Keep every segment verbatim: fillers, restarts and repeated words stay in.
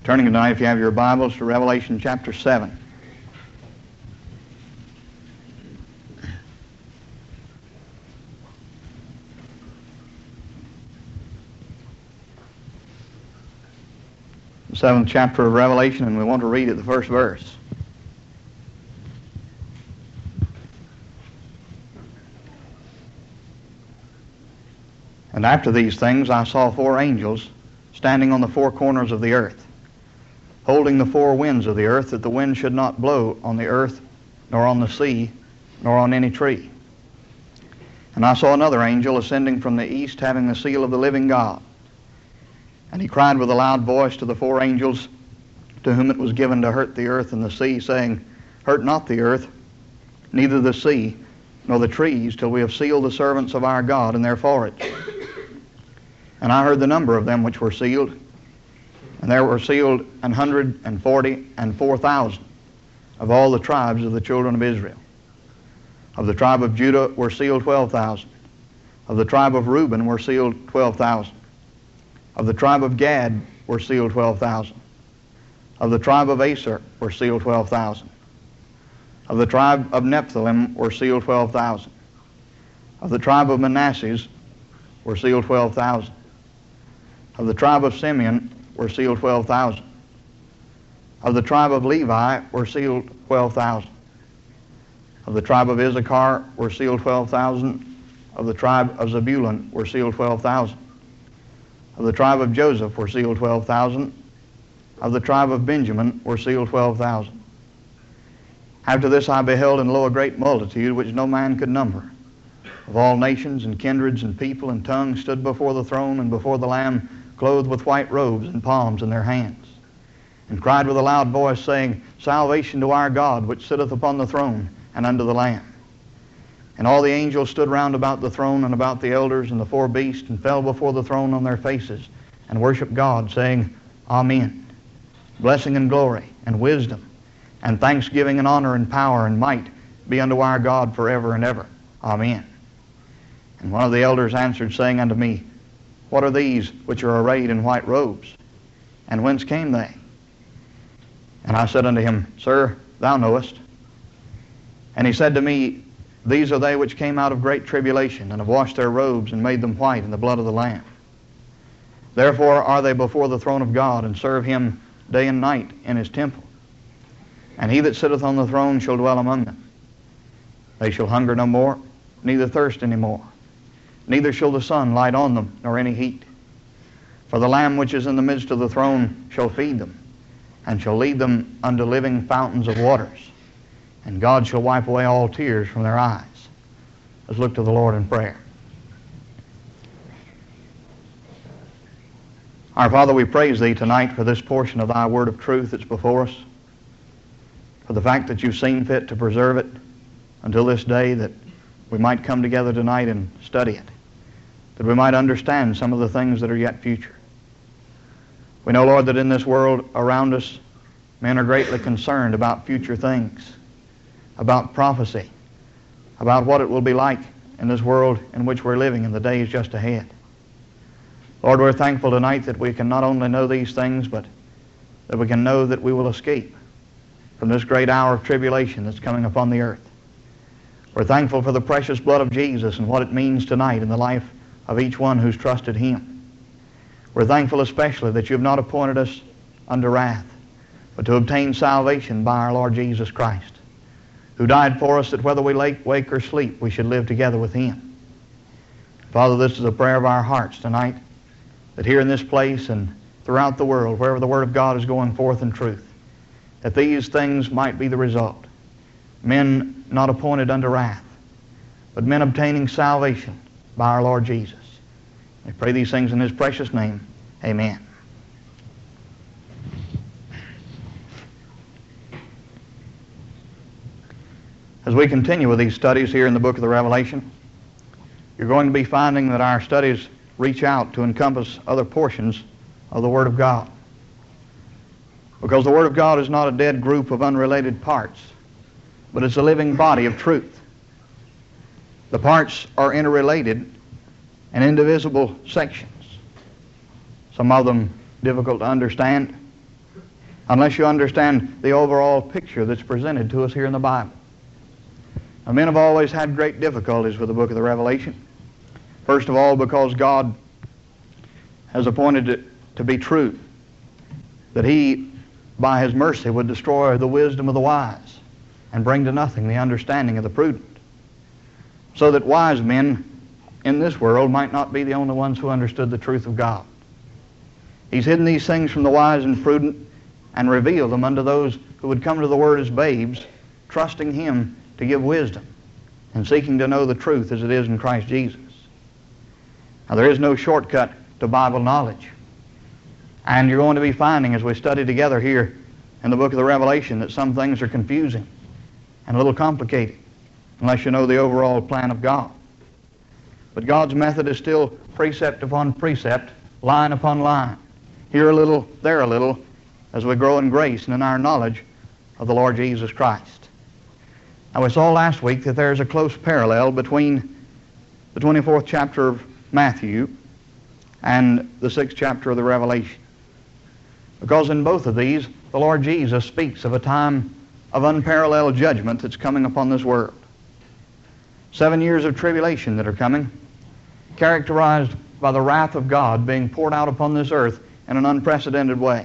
Turning tonight, if you have your Bibles, to Revelation chapter seven. The seventh chapter of Revelation, and we want to read at the first verse. And after these things I saw four angels standing on the four corners of the earth, holding the four winds of the earth, that the wind should not blow on the earth, nor on the sea, nor on any tree. And I saw another angel ascending from the east, having the seal of the living God. And he cried with a loud voice to the four angels, to whom it was given to hurt the earth and the sea, saying, Hurt not the earth, neither the sea, nor the trees, till we have sealed the servants of our God in their foreheads. And I heard the number of them which were sealed, and there were sealed an hundred and forty and four thousand of all the tribes of the children of Israel. Of the tribe of Judah were sealed twelve thousand. Of the tribe of Reuben were sealed twelve thousand. Of the tribe of Gad were sealed twelve thousand. Of the tribe of Aser were sealed twelve thousand. Of the tribe of Nephthalim were sealed twelve thousand. Of the tribe of Manasseh were sealed twelve thousand. Of the tribe of Simeon were sealed twelve thousand. Of the tribe of Levi were sealed twelve thousand. Of the tribe of Issachar were sealed twelve thousand. Of the tribe of Zebulun were sealed twelve thousand. Of the tribe of Joseph were sealed twelve thousand. Of the tribe of Benjamin were sealed twelve thousand. After this I beheld, and lo, a great multitude, which no man could number, of all nations and kindreds and people and tongues, stood before the throne and before the Lamb, clothed with white robes and palms in their hands, and cried with a loud voice, saying, Salvation to our God, which sitteth upon the throne, and unto the Lamb. And all the angels stood round about the throne and about the elders and the four beasts, and fell before the throne on their faces, and worshipped God, saying, Amen. Blessing and glory and wisdom and thanksgiving and honor and power and might be unto our God forever and ever. Amen. And one of the elders answered, saying unto me, What are these which are arrayed in white robes? And whence came they? And I said unto him, Sir, thou knowest. And he said to me, These are they which came out of great tribulation, and have washed their robes, and made them white in the blood of the Lamb. Therefore are they before the throne of God, and serve him day and night in his temple. And he that sitteth on the throne shall dwell among them. They shall hunger no more, neither thirst any more. Neither shall the sun light on them, nor any heat. For the Lamb which is in the midst of the throne shall feed them, and shall lead them unto living fountains of waters. And God shall wipe away all tears from their eyes. Let's look to the Lord in prayer. Our Father, we praise Thee tonight for this portion of Thy word of truth that's before us, for the fact that You've seen fit to preserve it until this day, that we might come together tonight and study it, that we might understand some of the things that are yet future. We know, Lord, that in this world around us, men are greatly concerned about future things, about prophecy, about what it will be like in this world in which we're living in the days just ahead. Lord, we're thankful tonight that we can not only know these things, but that we can know that we will escape from this great hour of tribulation that's coming upon the earth. We're thankful for the precious blood of Jesus and what it means tonight in the life of each one who's trusted Him. We're thankful especially that You have not appointed us unto wrath, but to obtain salvation by our Lord Jesus Christ, who died for us that whether we wake or sleep, we should live together with Him. Father, this is a prayer of our hearts tonight, that here in this place and throughout the world, wherever the Word of God is going forth in truth, that these things might be the result. Men not appointed unto wrath, but men obtaining salvation by our Lord Jesus. We pray these things in His precious name. Amen. As we continue with these studies here in the book of the Revelation, you're going to be finding that our studies reach out to encompass other portions of the Word of God. Because the Word of God is not a dead group of unrelated parts, but it's a living body of truth. The parts are interrelated and indivisible sections, some of them difficult to understand, unless you understand the overall picture that's presented to us here in the Bible. Now, men have always had great difficulties with the book of the Revelation. First of all, because God has appointed it to be true, that He, by His mercy, would destroy the wisdom of the wise and bring to nothing the understanding of the prudent, so that wise men in this world might not be the only ones who understood the truth of God. He's hidden these things from the wise and prudent and revealed them unto those who would come to the Word as babes, trusting Him to give wisdom and seeking to know the truth as it is in Christ Jesus. Now, there is no shortcut to Bible knowledge. And you're going to be finding as we study together here in the book of the Revelation that some things are confusing and a little complicated unless you know the overall plan of God. But God's method is still precept upon precept, line upon line. Here a little, there a little, as we grow in grace and in our knowledge of the Lord Jesus Christ. Now, we saw last week that there's a close parallel between the twenty-fourth chapter of Matthew and the sixth chapter of the Revelation. Because in both of these, the Lord Jesus speaks of a time of unparalleled judgment that's coming upon this world. Seven years of tribulation that are coming, characterized by the wrath of God being poured out upon this earth in an unprecedented way.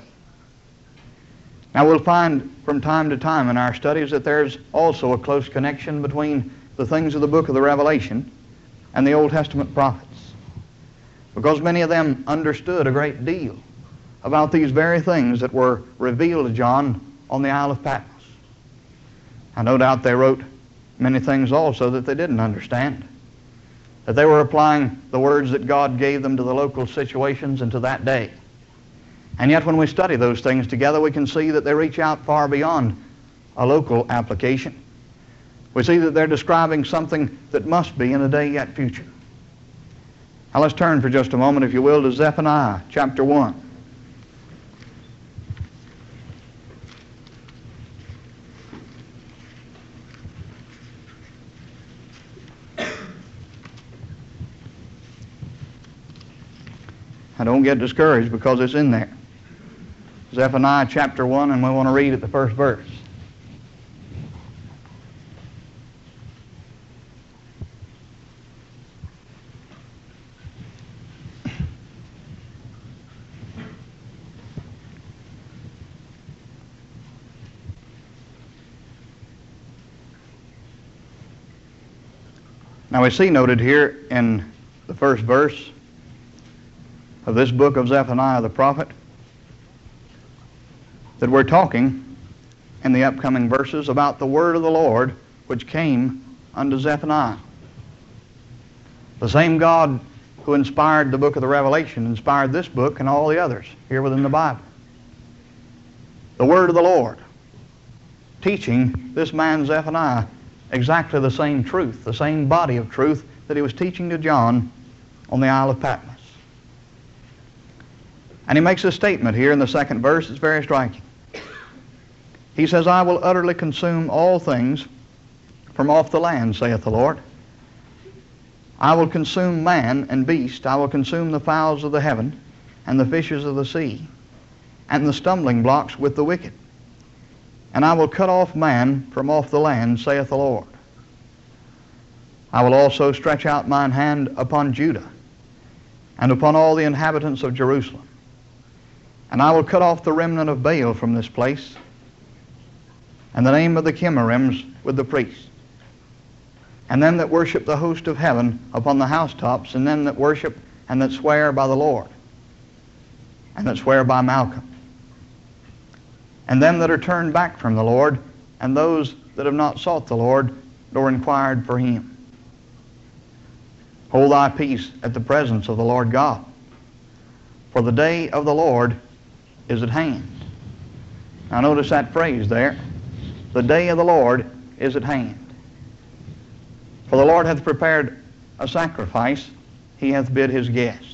Now, we'll find from time to time in our studies that there's also a close connection between the things of the book of the Revelation and the Old Testament prophets, because many of them understood a great deal about these very things that were revealed to John on the Isle of Patmos. And no doubt they wrote many things also that they didn't understand, that they were applying the words that God gave them to the local situations and to that day. And yet when we study those things together, we can see that they reach out far beyond a local application. We see that they're describing something that must be in a day yet future. Now let's turn for just a moment, if you will, to Zephaniah chapter one. Now don't get discouraged because it's in there. Zephaniah chapter one, and we want to read at the first verse. Now we see noted here in the first verse of this book of Zephaniah the prophet that we're talking in the upcoming verses about the word of the Lord which came unto Zephaniah. The same God who inspired the book of the Revelation inspired this book and all the others here within the Bible. The word of the Lord teaching this man Zephaniah exactly the same truth, the same body of truth that he was teaching to John on the Isle of Patmos. And he makes a statement here in the second verse that's very striking. He says, I will utterly consume all things from off the land, saith the Lord. I will consume man and beast. I will consume the fowls of the heaven and the fishes of the sea and the stumbling blocks with the wicked. And I will cut off man from off the land, saith the Lord. I will also stretch out mine hand upon Judah and upon all the inhabitants of Jerusalem. And I will cut off the remnant of Baal from this place, and the name of the Chemarims with the priests, and them that worship the host of heaven upon the housetops, and them that worship and that swear by the Lord, and that swear by Malcham, and them that are turned back from the Lord, and those that have not sought the Lord, nor inquired for Him. Hold thy peace at the presence of the Lord God, for the day of the Lord is at hand. Now notice that phrase there. The day of the Lord is at hand. For the Lord hath prepared a sacrifice, He hath bid His guests.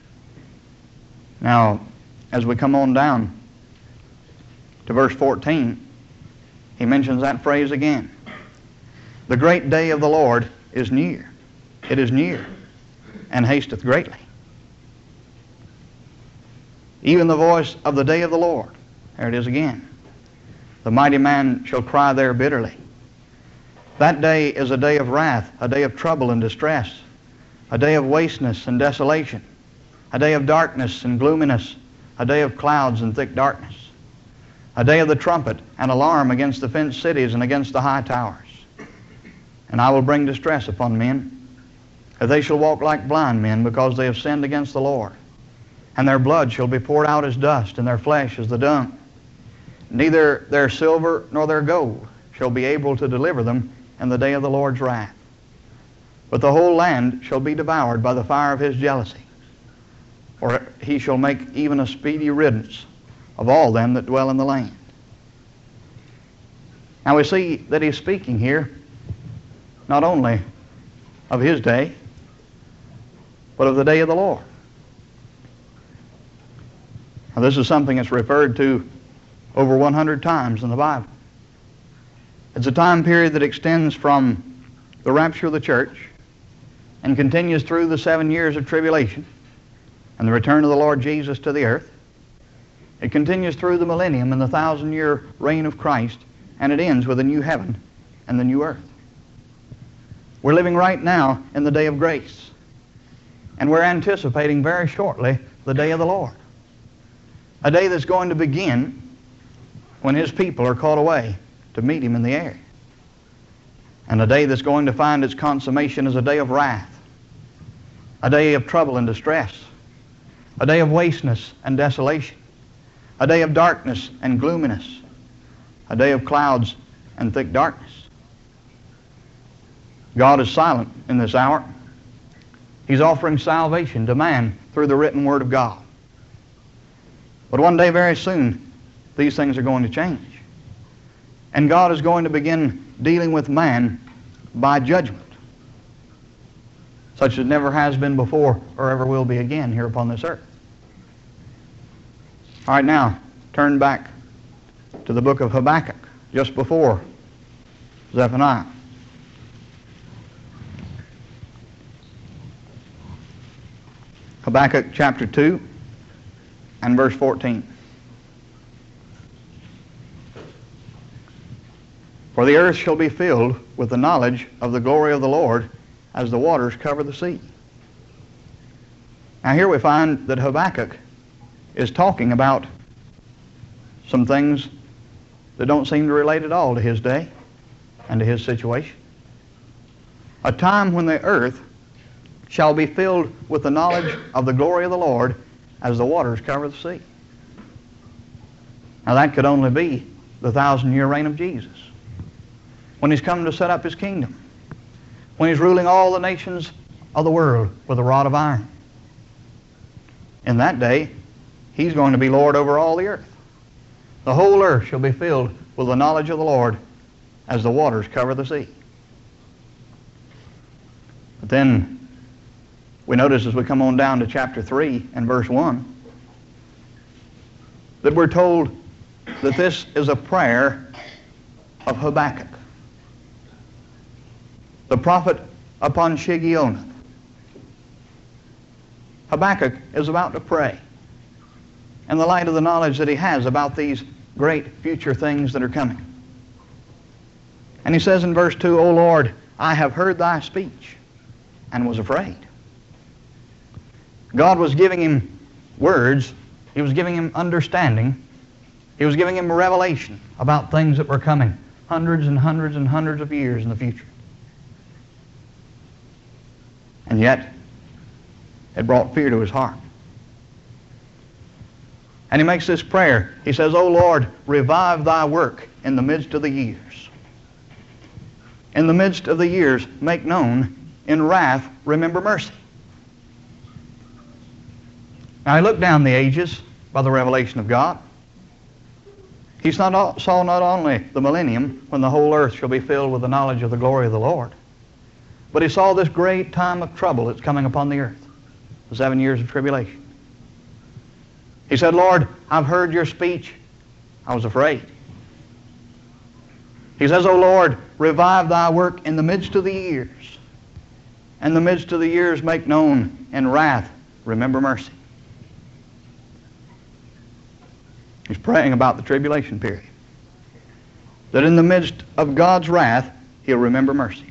Now, as we come on down to verse fourteen, he mentions that phrase again. The great day of the Lord is near. It is near, and hasteth greatly. Even the voice of the day of the Lord There it is again. The mighty man shall cry there bitterly. That day is a day of wrath, a day of trouble and distress, a day of wasteness and desolation, a day of darkness and gloominess, a day of clouds and thick darkness, a day of the trumpet and alarm against the fenced cities and against the high towers. And I will bring distress upon men, that they shall walk like blind men, because they have sinned against the Lord. And their blood shall be poured out as dust, and their flesh as the dung. Neither their silver nor their gold shall be able to deliver them in the day of the Lord's wrath. But the whole land shall be devoured by the fire of his jealousy, or he shall make even a speedy riddance of all them that dwell in the land. Now we see that he's speaking here not only of his day, but of the day of the Lord. Now this is something that's referred to over one hundred times in the Bible. It's a time period that extends from the rapture of the church and continues through the seven years of tribulation and the return of the Lord Jesus to the earth. It continues through the millennium and the thousand-year reign of Christ, and it ends with a new heaven and the new earth. We're living right now in the day of grace, and we're anticipating very shortly the day of the Lord, a day that's going to begin when his people are caught away to meet him in the air, and a day that's going to find its consummation as a day of wrath, a day of trouble and distress, a day of wasteness and desolation, a day of darkness and gloominess, a day of clouds and thick darkness. God is silent in this hour. He's offering salvation to man through the written Word of God. But one day very soon, these things are going to change. And God is going to begin dealing with man by judgment, such as never has been before or ever will be again here upon this earth. All right, now, turn back to the book of Habakkuk, just before Zephaniah. Habakkuk chapter two and verse fourteen. For the earth shall be filled with the knowledge of the glory of the Lord as the waters cover the sea. Now here we find that Habakkuk is talking about some things that don't seem to relate at all to his day and to his situation. A time when the earth shall be filled with the knowledge of the glory of the Lord as the waters cover the sea. Now that could only be the thousand-year reign of Jesus, when he's come to set up his kingdom, when he's ruling all the nations of the world with a rod of iron. In that day, he's going to be Lord over all the earth. The whole earth shall be filled with the knowledge of the Lord as the waters cover the sea. But then we notice as we come on down to chapter three and verse one that we're told that this is a prayer of Habakkuk, the prophet upon Shigionoth. Habakkuk is about to pray in the light of the knowledge that he has about these great future things that are coming. And he says in verse two, O Lord, I have heard thy speech and was afraid. God was giving him words. He was giving him understanding. He was giving him revelation about things that were coming hundreds and hundreds and hundreds of years in the future. And yet, it brought fear to his heart. And he makes this prayer. He says, O Lord, revive thy work in the midst of the years. In the midst of the years, make known. In wrath, remember mercy. Now, he looked down the ages by the revelation of God. He saw not, saw not only the millennium, when the whole earth shall be filled with the knowledge of the glory of the Lord, but he saw this great time of trouble that's coming upon the earth, the seven years of tribulation. He said, Lord, I've heard your speech. I was afraid. He says, O Lord, revive thy work in the midst of the years. In the midst of the years make known. In wrath remember mercy. He's praying about the tribulation period. That in the midst of God's wrath, He'll remember mercy.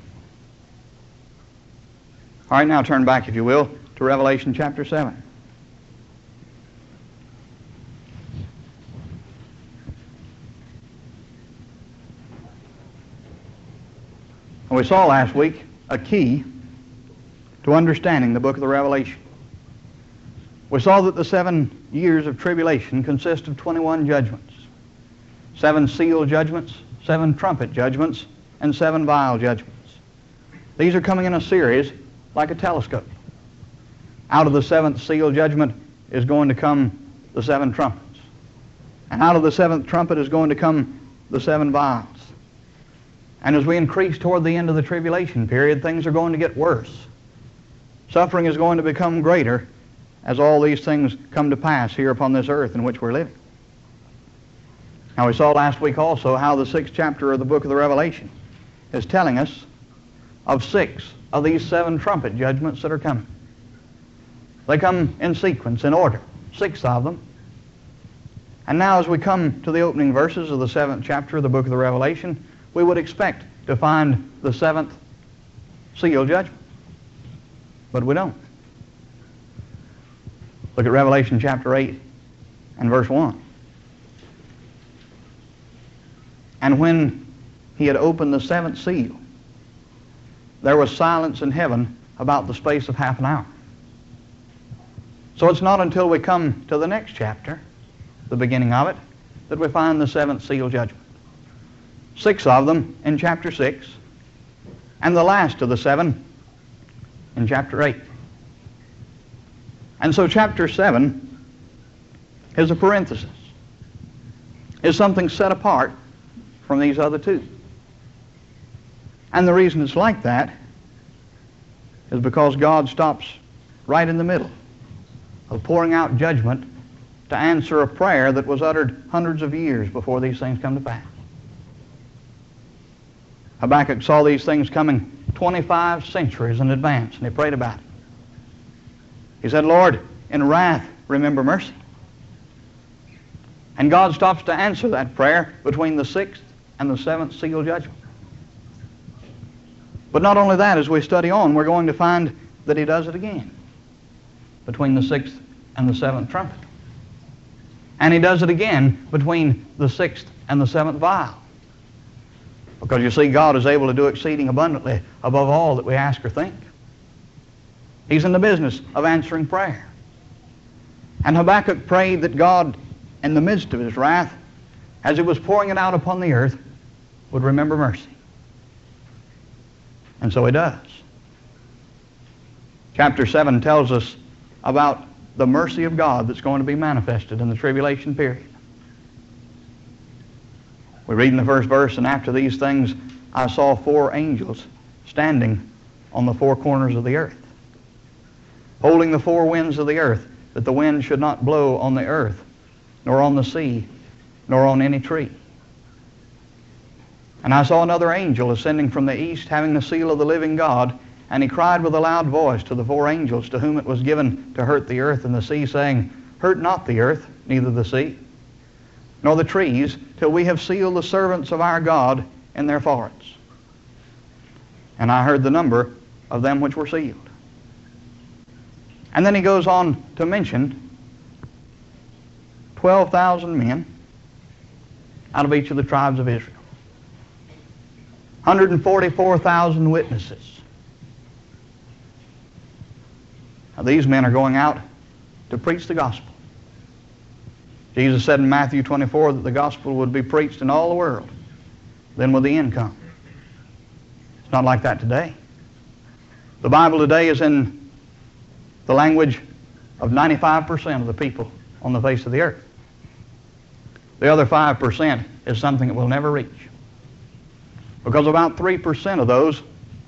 All right, now turn back, if you will, to Revelation chapter seven. And we saw last week a key to understanding the book of the Revelation. We saw that the seven years of tribulation consist of twenty-one judgments. Seven seal judgments, seven trumpet judgments, and seven vial judgments. These are coming in a series like a telescope. Out of the seventh seal judgment is going to come the seven trumpets. And out of the seventh trumpet is going to come the seven vials. And as we increase toward the end of the tribulation period, things are going to get worse. Suffering is going to become greater as all these things come to pass here upon this earth in which we're living. Now, we saw last week also how the sixth chapter of the book of the Revelation is telling us of six of these seven trumpet judgments that are coming. They come in sequence, in order, six of them. And now as we come to the opening verses of the seventh chapter of the book of the Revelation, we would expect to find the seventh seal judgment. But we don't. Look at Revelation chapter eight and verse one. And when he had opened the seventh seal, there was silence in heaven about the space of half an hour. So it's not until we come to the next chapter, the beginning of it, that we find the seventh seal judgment. Six of them in chapter six, and the last of the seven in chapter eight. And so chapter seven is a parenthesis, is something set apart from these other two. And the reason it's like that is because God stops right in the middle of pouring out judgment to answer a prayer that was uttered hundreds of years before these things come to pass. Habakkuk saw these things coming twenty-five centuries in advance, and he prayed about it. He said, Lord, in wrath, remember mercy. And God stops to answer that prayer between the sixth and the seventh seal judgment. But not only that, as we study on, we're going to find that he does it again between the sixth and the seventh trumpet. And he does it again between the sixth and the seventh vial. Because you see, God is able to do exceeding abundantly above all that we ask or think. He's in the business of answering prayer. And Habakkuk prayed that God, in the midst of his wrath, as it was pouring it out upon the earth, would remember mercy. And so he does. Chapter seven tells us about the mercy of God that's going to be manifested in the tribulation period. We read in the first verse, and after these things I saw four angels standing on the four corners of the earth, holding the four winds of the earth, that the wind should not blow on the earth, nor on the sea, nor on any tree. And I saw another angel ascending from the east, having the seal of the living God, and he cried with a loud voice to the four angels to whom it was given to hurt the earth and the sea, saying, Hurt not the earth, neither the sea, nor the trees, till we have sealed the servants of our God in their foreheads. And I heard the number of them which were sealed. And then he goes on to mention twelve thousand men out of each of the tribes of Israel. one hundred forty-four thousand witnesses. Now these men are going out to preach the gospel. Jesus said in Matthew twenty-four that the gospel would be preached in all the world. Then will the end come. It's not like that today. The Bible today is in the language of ninety-five percent of the people on the face of the earth. The other five percent is something that we'll never reach. Because about three percent of those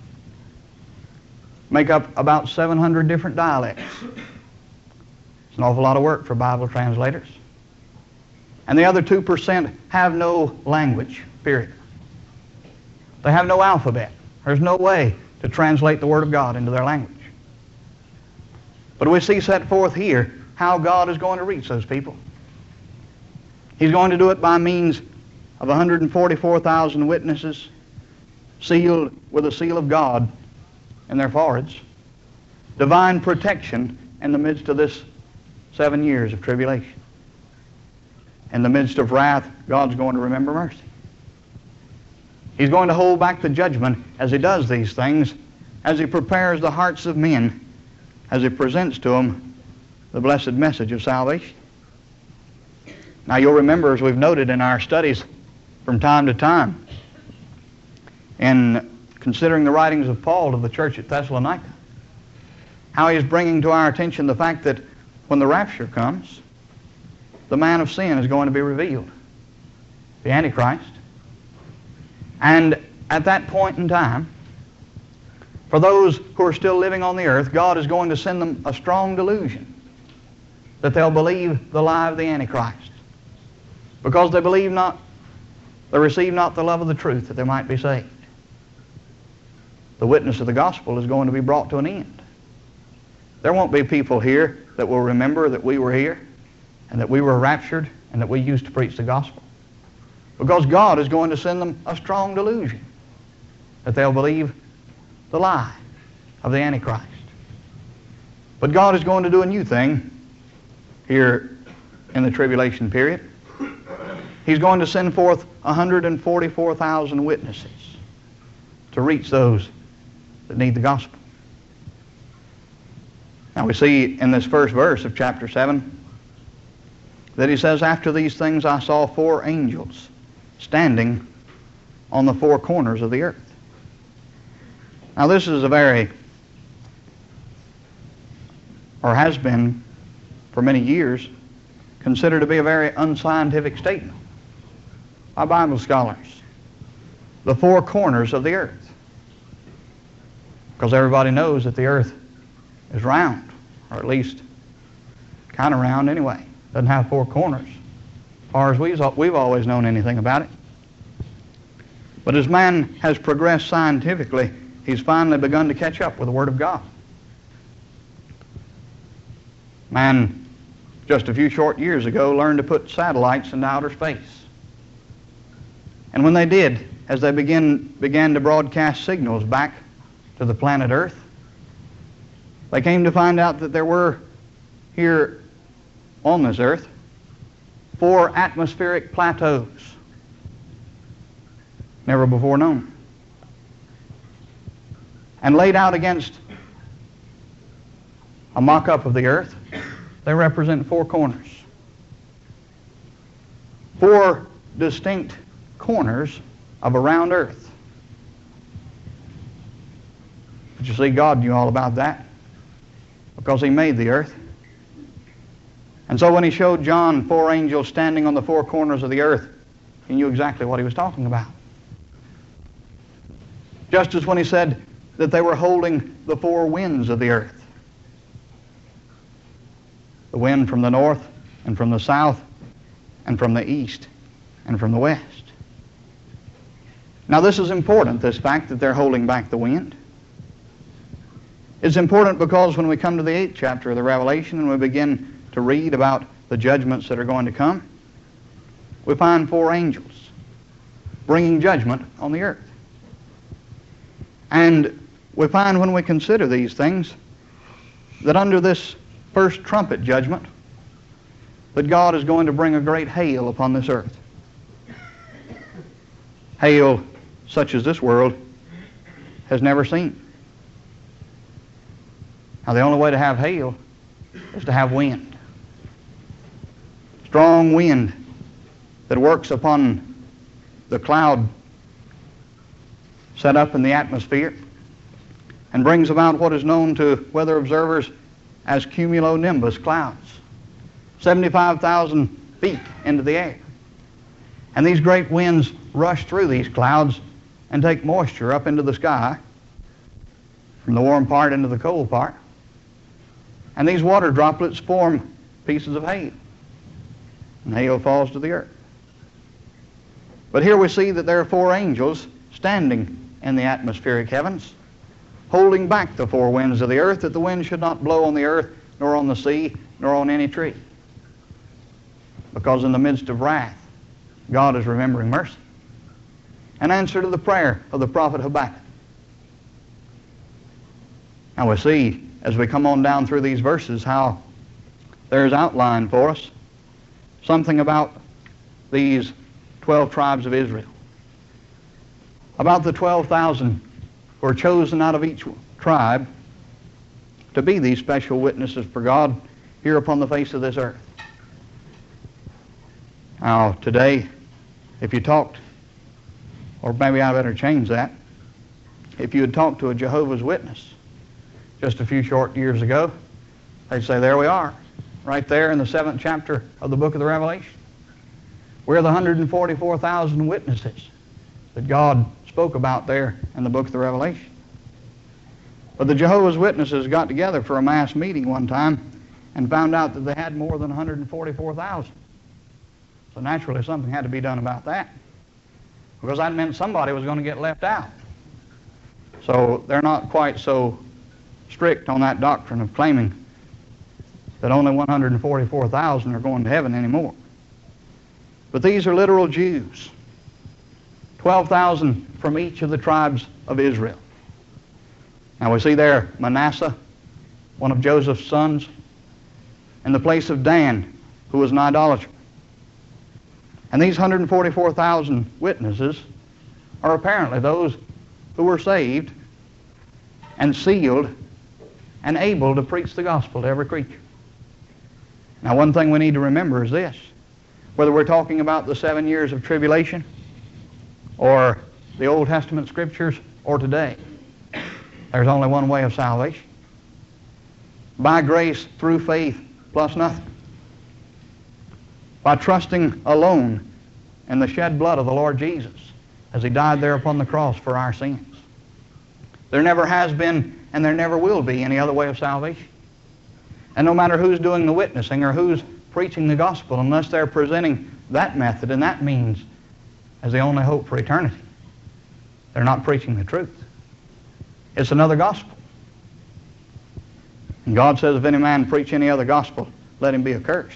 make up about seven hundred different dialects. It's an awful lot of work for Bible translators. And the other two percent have no language, period. They have no alphabet. There's no way to translate the Word of God into their language. But we see set forth here how God is going to reach those people. He's going to do it by means of one hundred forty-four thousand witnesses sealed with the seal of God in their foreheads. Divine protection in the midst of this seven years of tribulation. In the midst of wrath, God's going to remember mercy. He's going to hold back the judgment as He does these things, as He prepares the hearts of men, as He presents to them the blessed message of salvation. Now you'll remember, as we've noted in our studies from time to time, in considering the writings of Paul to the church at Thessalonica, how he's bringing to our attention the fact that when the rapture comes, the man of sin is going to be revealed, the Antichrist. And at that point in time, for those who are still living on the earth, God is going to send them a strong delusion that they'll believe the lie of the Antichrist, because they believe not, they receive not the love of the truth, that they might be saved. The witness of the gospel is going to be brought to an end. There won't be people here that will remember that we were here and that we were raptured and that we used to preach the gospel, because God is going to send them a strong delusion that they'll believe the lie of the Antichrist. But God is going to do a new thing here in the tribulation period. He's going to send forth one hundred forty-four thousand witnesses to reach those that need the gospel. Now we see in this first verse of chapter seven that he says, "After these things I saw four angels standing on the four corners of the earth." Now this is a very, or has been for many years, considered to be a very unscientific statement by Bible scholars. The four corners of the earth. Because everybody knows that the earth is round, or at least kind of round anyway. Doesn't have four corners, as far as we've, we've always known anything about it. But as man has progressed scientifically, he's finally begun to catch up with the Word of God. Man, just a few short years ago, learned to put satellites into outer space. And when they did, as they begin, began to broadcast signals back to the planet Earth, they came to find out that there were here on this earth four atmospheric plateaus, never before known. And laid out against a mock-up of the earth, they represent four corners. Four distinct corners of a round earth. But you see, God knew all about that, because He made the earth. And so when He showed John four angels standing on the four corners of the earth, He knew exactly what He was talking about. Just as when He said that they were holding the four winds of the earth. The wind from the north, and from the south, and from the east, and from the west. Now this is important, this fact that they're holding back the wind. It's important because when we come to the eighth chapter of the Revelation and we begin to read about the judgments that are going to come, we find four angels bringing judgment on the earth. And we find when we consider these things that under this first trumpet judgment, that God is going to bring a great hail upon this earth. Hail such as this world has never seen. Now the only way to have hail is to have wind. Strong wind that works upon the cloud set up in the atmosphere and brings about what is known to weather observers as cumulonimbus clouds, seventy-five thousand feet into the air. And these great winds rush through these clouds and take moisture up into the sky from the warm part into the cold part. And these water droplets form pieces of hail. And hail falls to the earth. But here we see that there are four angels standing in the atmospheric heavens, holding back the four winds of the earth, that the wind should not blow on the earth, nor on the sea, nor on any tree. because in the midst of wrath, God is remembering mercy. An answer to the prayer of the prophet Habakkuk. Now we see, as we come on down through these verses, how there's outlined for us something about these twelve tribes of Israel. About the twelve thousand who are chosen out of each tribe to be these special witnesses for God here upon the face of this earth. Now, today, if you talked, or maybe I better change that, if you had talked to a Jehovah's Witness just a few short years ago, they'd say, there we are, right there in the seventh chapter of the book of the Revelation. We're the one hundred forty-four thousand witnesses that God spoke about there in the book of the Revelation. But the Jehovah's Witnesses got together for a mass meeting one time and found out that they had more than one hundred forty-four thousand. So naturally something had to be done about that, because that meant somebody was going to get left out. So they're not quite so strict on that doctrine of claiming that only one hundred forty-four thousand are going to heaven anymore. But these are literal Jews, twelve thousand from each of the tribes of Israel. Now we see there Manasseh, one of Joseph's sons, in the place of Dan, who was an idolater. And these one hundred forty-four thousand witnesses are apparently those who were saved and sealed and able to preach the gospel to every creature. Now, one thing we need to remember is this: whether we're talking about the seven years of tribulation or the Old Testament scriptures or today, there's only one way of salvation. By grace through faith plus nothing. By trusting alone in the shed blood of the Lord Jesus as He died there upon the cross for our sins. There never has been and there never will be any other way of salvation. And no matter who's doing the witnessing or who's preaching the gospel, unless they're presenting that method and that means as the only hope for eternity, they're not preaching the truth. It's another gospel. And God says, if any man preach any other gospel, let him be accursed.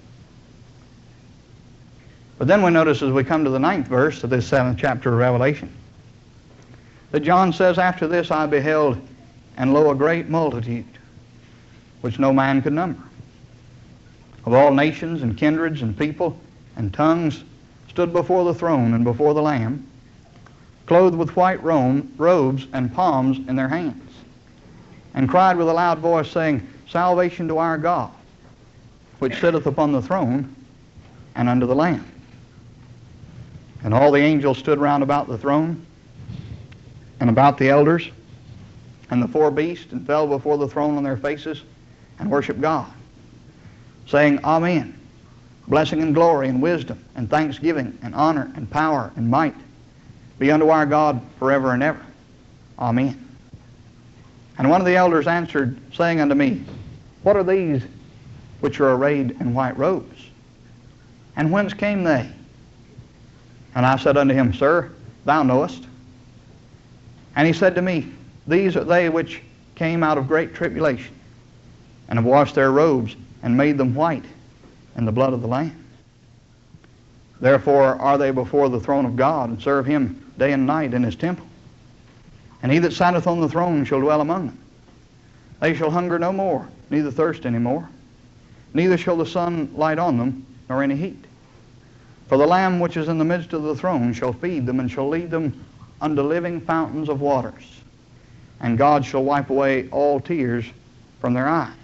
But then we notice as we come to the ninth verse of this seventh chapter of Revelation, that John says, after this I beheld, and lo, a great multitude, which no man could number, of all nations and kindreds and people and tongues, stood before the throne and before the Lamb, clothed with white robes and palms in their hands, and cried with a loud voice, saying, Salvation to our God, which sitteth upon the throne and unto the Lamb. And all the angels stood round about the throne and about the elders and the four beasts, and fell before the throne on their faces and worshiped God, saying, Amen. Blessing and glory and wisdom and thanksgiving and honor and power and might be unto our God forever and ever. Amen. And one of the elders answered, saying unto me, What are these which are arrayed in white robes? And whence came they? And I said unto him, Sir, thou knowest. And he said to me, These are they which came out of great tribulation, and have washed their robes, and made them white in the blood of the Lamb. Therefore are they before the throne of God, and serve Him day and night in His temple. And He that sitteth on the throne shall dwell among them. They shall hunger no more, neither thirst any more. Neither shall the sun light on them, nor any heat. For the Lamb which is in the midst of the throne shall feed them, and shall lead them unto living fountains of waters. And God shall wipe away all tears from their eyes.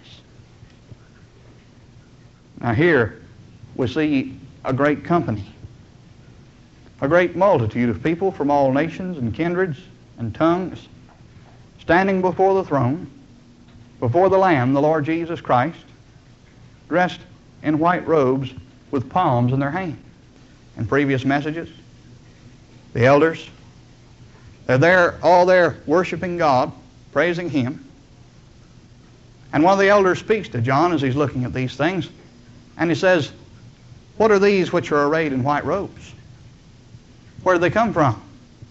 Now here we see a great company, a great multitude of people from all nations and kindreds and tongues, standing before the throne, before the Lamb, the Lord Jesus Christ, dressed in white robes with palms in their hands. In previous messages, the elders, they're there, all there worshiping God, praising Him. And one of the elders speaks to John as he's looking at these things, and he says, What are these which are arrayed in white robes? Where did they come from?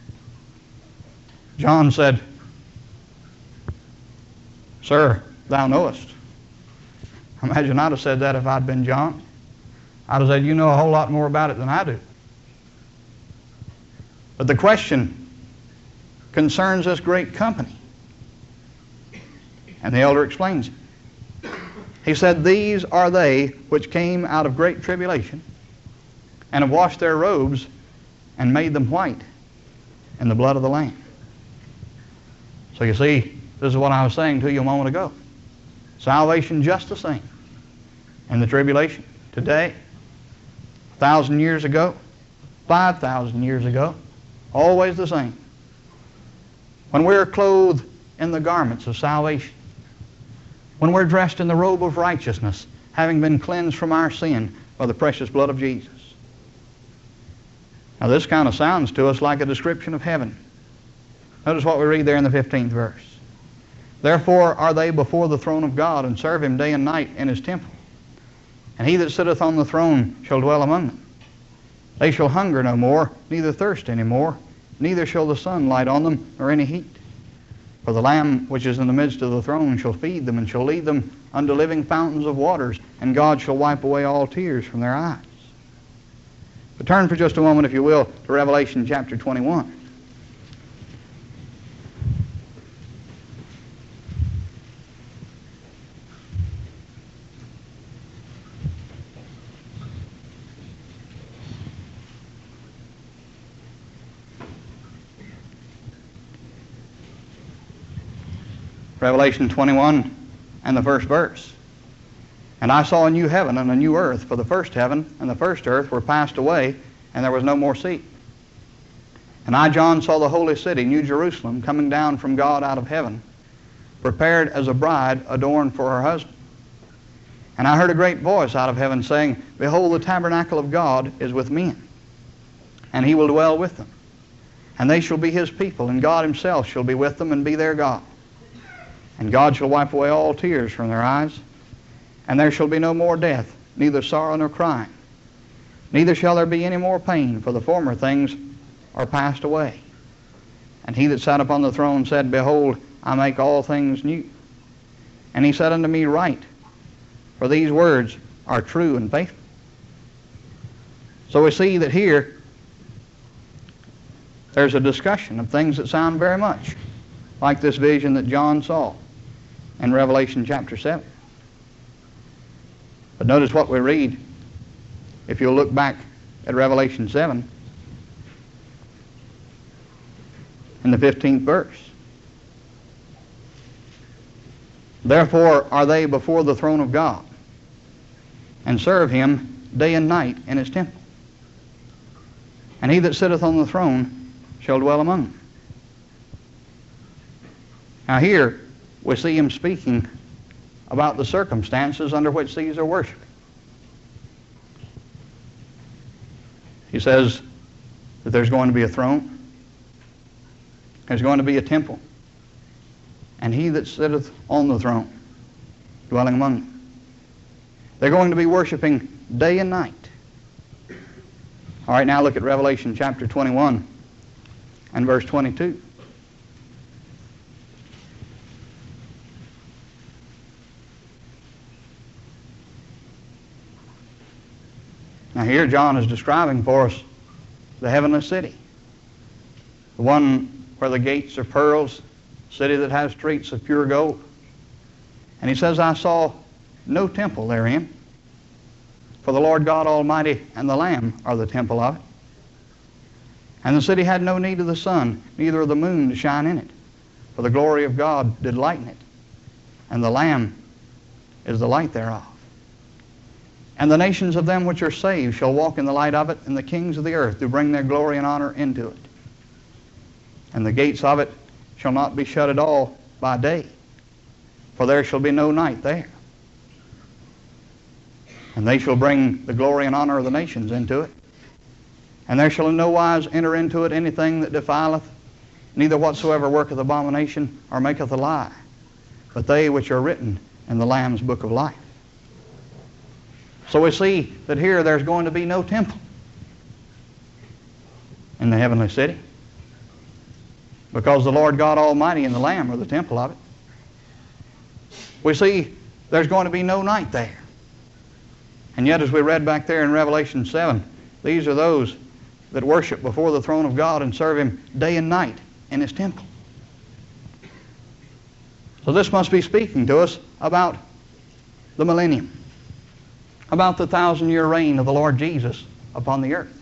John said, Sir, thou knowest. Imagine I'd have said that if I'd been John. I'd have said, you know a whole lot more about it than I do. But the question concerns this great company. And the elder explains it. He said, these are they which came out of great tribulation and have washed their robes and made them white in the blood of the Lamb. So you see, this is what I was saying to you a moment ago. Salvation just the same in the tribulation today, a thousand years ago, five thousand years ago, always the same. When we're clothed in the garments of salvation, when we're dressed in the robe of righteousness, having been cleansed from our sin by the precious blood of Jesus. Now this kind of sounds to us like a description of heaven. Notice what we read there in the fifteenth verse. Therefore are they before the throne of God, and serve him day and night in his temple. And he that sitteth on the throne shall dwell among them. They shall hunger no more, neither thirst any more, neither shall the sun light on them, nor any heat. For the Lamb which is in the midst of the throne shall feed them, and shall lead them unto living fountains of waters, and God shall wipe away all tears from their eyes. But turn for just a moment, if you will, to Revelation chapter twenty-one. Revelation twenty-one and the first verse. And I saw a new heaven and a new earth, for the first heaven and the first earth were passed away, and there was no more sea. And I, John, saw the holy city, New Jerusalem, coming down from God out of heaven, prepared as a bride adorned for her husband. And I heard a great voice out of heaven saying, Behold, the tabernacle of God is with men, and he will dwell with them. And they shall be his people, and God himself shall be with them and be their God. And God shall wipe away all tears from their eyes, and there shall be no more death, neither sorrow nor crying. Neither shall there be any more pain, for the former things are passed away. And he that sat upon the throne said, Behold, I make all things new. And he said unto me, Write, for these words are true and faithful. So we see that here there's a discussion of things that sound very much like this vision that John saw in Revelation chapter seven. But notice what we read, if you'll look back at Revelation seven, in the fifteenth verse. Therefore are they before the throne of God, and serve him day and night in his temple. And he that sitteth on the throne shall dwell among them. Now here we see him speaking about the circumstances under which these are worshiping. He says that there's going to be a throne, there's going to be a temple, and he that sitteth on the throne dwelling among them. They're going to be worshiping day and night. All right, now look at Revelation chapter twenty-one and verse twenty-two. Now here John is describing for us the heavenly city, the one where the gates are pearls, city that has streets of pure gold. And he says, I saw no temple therein, for the Lord God Almighty and the Lamb are the temple of it. And the city had no need of the sun, neither of the moon to shine in it, for the glory of God did lighten it, and the Lamb is the light thereof. And the nations of them which are saved shall walk in the light of it, and the kings of the earth do bring their glory and honor into it. And the gates of it shall not be shut at all by day, for there shall be no night there. And they shall bring the glory and honor of the nations into it. And there shall in no wise enter into it anything that defileth, neither whatsoever worketh abomination or maketh a lie, but they which are written in the Lamb's book of life. So we see that here there's going to be no temple in the heavenly city, because the Lord God Almighty and the Lamb are the temple of it. We see there's going to be no night there. And yet, as we read back there in Revelation seven, these are those that worship before the throne of God and serve Him day and night in His temple. So this must be speaking to us about the millennium, about the thousand-year reign of the Lord Jesus upon the earth.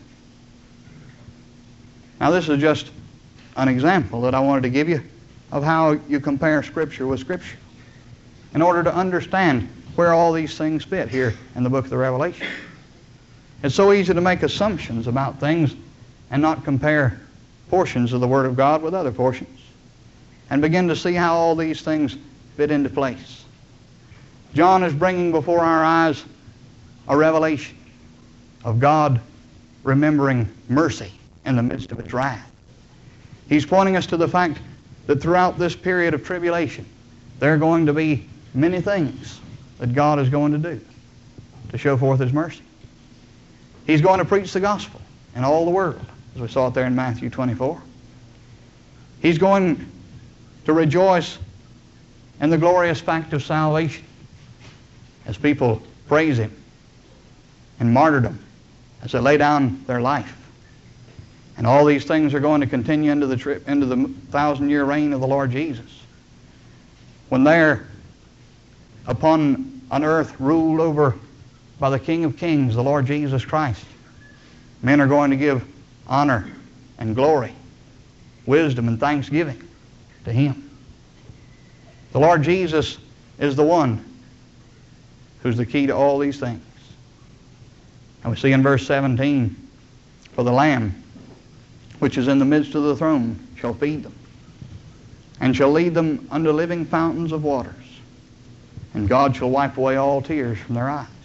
Now, this is just an example that I wanted to give you of how you compare Scripture with Scripture in order to understand where all these things fit here in the book of the Revelation. It's so easy to make assumptions about things and not compare portions of the Word of God with other portions and begin to see how all these things fit into place. John is bringing before our eyes a revelation of God remembering mercy in the midst of His wrath. He's pointing us to the fact that throughout this period of tribulation, there are going to be many things that God is going to do to show forth His mercy. He's going to preach the gospel in all the world, as we saw it there in Matthew twenty-four. He's going to rejoice in the glorious fact of salvation as people praise Him in martyrdom, as they lay down their life. And all these things are going to continue into the tri- into the thousand-year reign of the Lord Jesus, when there, upon an earth ruled over by the King of Kings, the Lord Jesus Christ, men are going to give honor and glory, wisdom and thanksgiving to Him. The Lord Jesus is the one who's the key to all these things. And we see in verse seventeen, for the Lamb which is in the midst of the throne shall feed them, and shall lead them unto living fountains of waters, and God shall wipe away all tears from their eyes.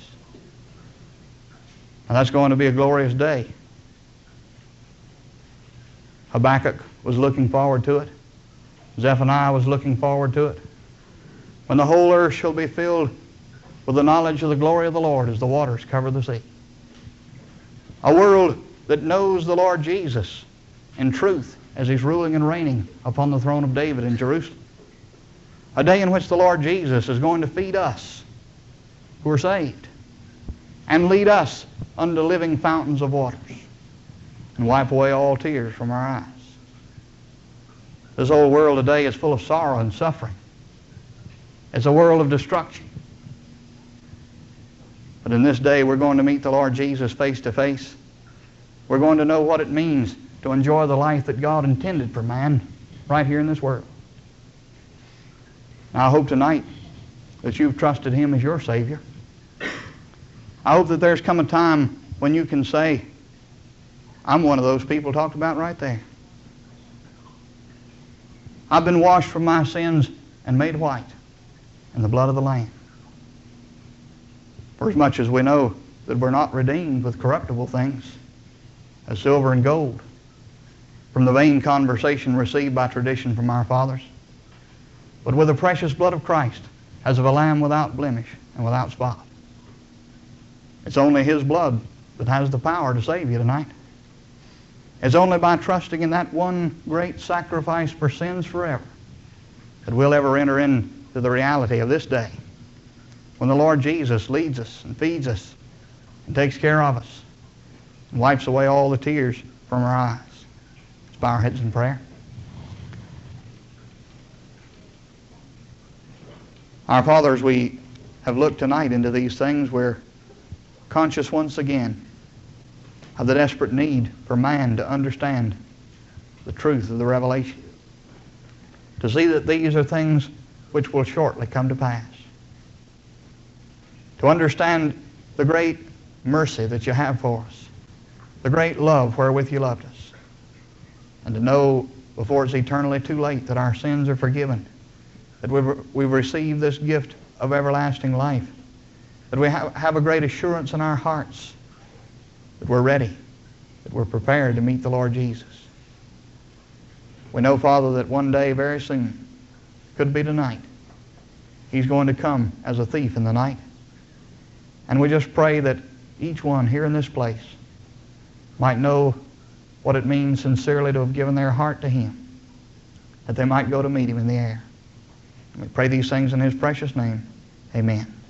Now that's going to be a glorious day. Habakkuk was looking forward to it. Zephaniah was looking forward to it. When the whole earth shall be filled with the knowledge of the glory of the Lord as the waters cover the sea. A world that knows the Lord Jesus in truth as He's ruling and reigning upon the throne of David in Jerusalem. A day in which the Lord Jesus is going to feed us who are saved and lead us unto living fountains of waters and wipe away all tears from our eyes. This old world today is full of sorrow and suffering. It's a world of destruction. But in this day we're going to meet the Lord Jesus face to face. We're going to know what it means to enjoy the life that God intended for man right here in this world. Now I hope tonight that you've trusted Him as your Savior. I hope that there's come a time when you can say, I'm one of those people talked about right there. I've been washed from my sins and made white in the blood of the Lamb. For as much as we know that we're not redeemed with corruptible things, as silver and gold, from the vain conversation received by tradition from our fathers, but with the precious blood of Christ, as of a lamb without blemish and without spot. It's only His blood that has the power to save you tonight. It's only by trusting in that one great sacrifice for sins forever that we'll ever enter into the reality of this day, when the Lord Jesus leads us and feeds us and takes care of us and wipes away all the tears from our eyes. Let's bow our heads in prayer. Our Father, as we have looked tonight into these things, we're conscious once again of the desperate need for man to understand the truth of the revelation, to see that these are things which will shortly come to pass, to understand the great mercy that you have for us, the great love wherewith you loved us, and to know before it's eternally too late that our sins are forgiven, that we've, we've received this gift of everlasting life, that we have, have a great assurance in our hearts that we're ready, that we're prepared to meet the Lord Jesus. We know, Father, that one day, very soon, could be tonight, He's going to come as a thief in the night. And we just pray that each one here in this place might know what it means sincerely to have given their heart to Him, that they might go to meet Him in the air. We pray these things in His precious name. Amen.